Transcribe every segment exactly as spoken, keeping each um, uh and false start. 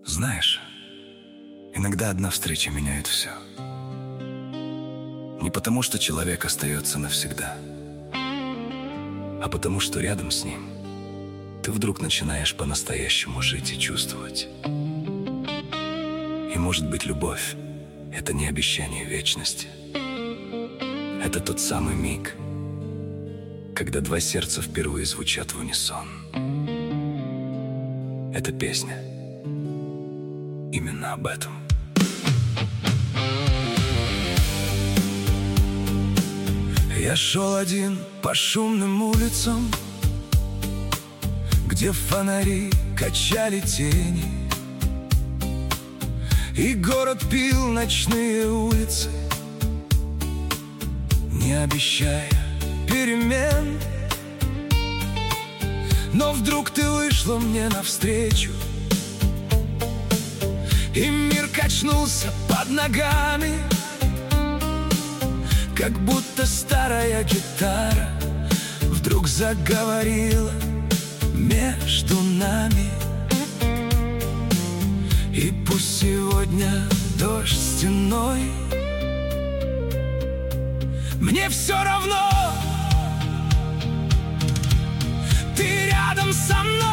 Знаешь, иногда одна встреча меняет все. Не потому, что человек остается навсегда, а потому, что рядом с ним ты вдруг начинаешь по-настоящему жить и чувствовать. И может быть, любовь — это не обещание вечности. Это тот самый миг, когда два сердца впервые звучат в унисон. Эта песня именно об этом. Я шел один по шумным улицам, где фонари качали тени, и город пил ночные улицы, не обещая перемен. Но вдруг ты вышла мне навстречу, и мир качнулся под ногами, как будто старая гитара вдруг заговорила между нами. И пусть сегодня дождь стеной, мне все равно, ты рядом со мной.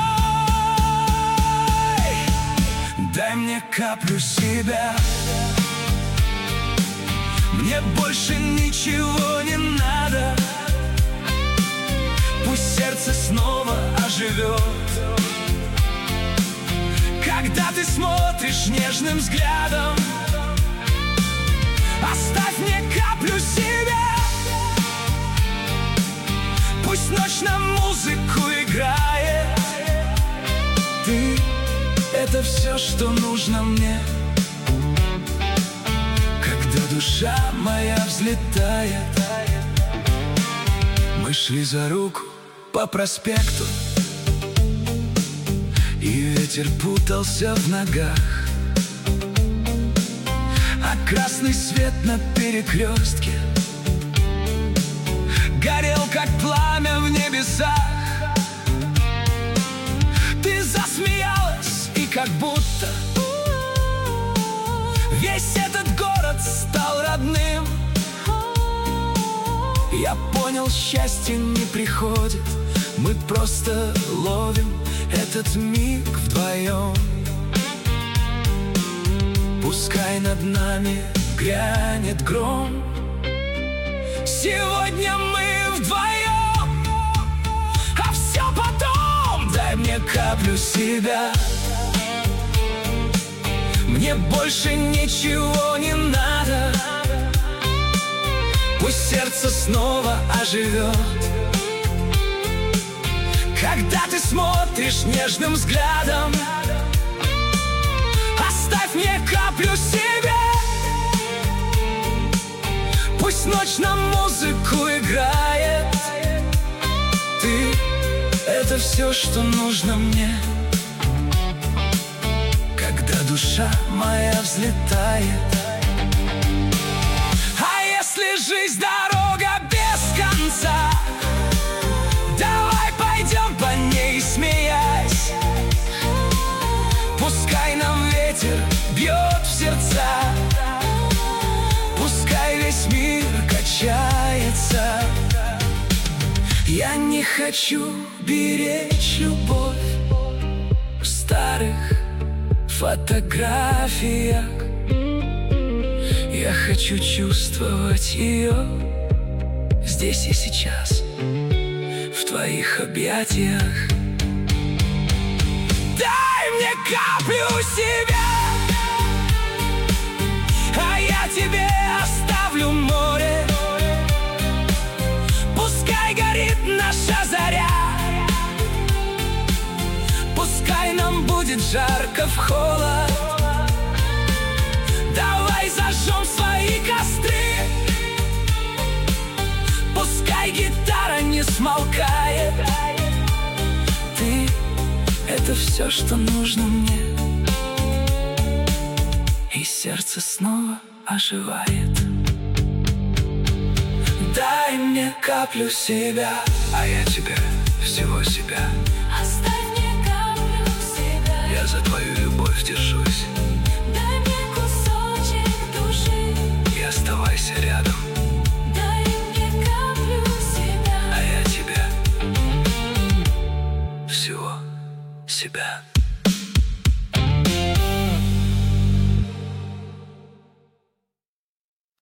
Дай мне каплю себя, мне больше ничего не надо. Пусть сердце снова оживет, когда ты смотришь нежным взглядом. Оставь мне каплю себя, пусть ночь на музыку играет. Ты — это все, что нужно мне, когда душа моя взлетает. Мы шли за руку по проспекту, и ветер путался в ногах, а красный свет на перекрестке горел, как пламя в небесах. Ты засмеялась, и как будто весь этот город стал родным. Я понял, счастье не приходит, мы просто ловим этот миг вдвоем. Пускай над нами грянет гром, сегодня мы вдвоем, а все потом. Дай мне каплю себя, мне больше ничего не надо. Пусть сердце снова оживет, когда ты смотришь нежным взглядом. Оставь мне каплю себя, пусть ночь на музыку играет. Ты — это все, что нужно мне, когда душа моя взлетает. Жизнь дорога без конца, давай пойдем по ней, смеясь. Пускай нам ветер бьет в сердца, пускай весь мир качается. Я не хочу беречь любовь в старых фотографиях, я хочу чувствовать ее здесь и сейчас, в твоих объятиях. Дай мне каплю себя, а я тебе оставлю море. Пускай горит наша заря, пускай нам будет жарко в холод. Давай зажжем свои костры, пускай гитара не смолкает. Ты — это все, что нужно мне, и сердце снова оживает. Дай мне каплю себя, а я тебе всего себя. Оставь мне каплю себя, я Я за твою любовь держусь. Дай мне кусочек души И оставайся рядом. Дай мне каплю себя А я тебе всего себя.